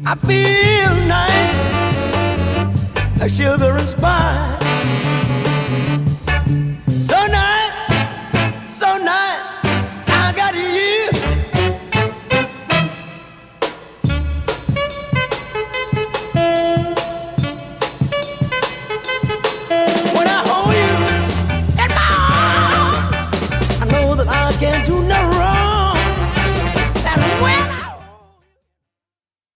I feel nice, like sugar and spice. So nice, so nice, I got you. When I hold you in my arms, I know that I can't do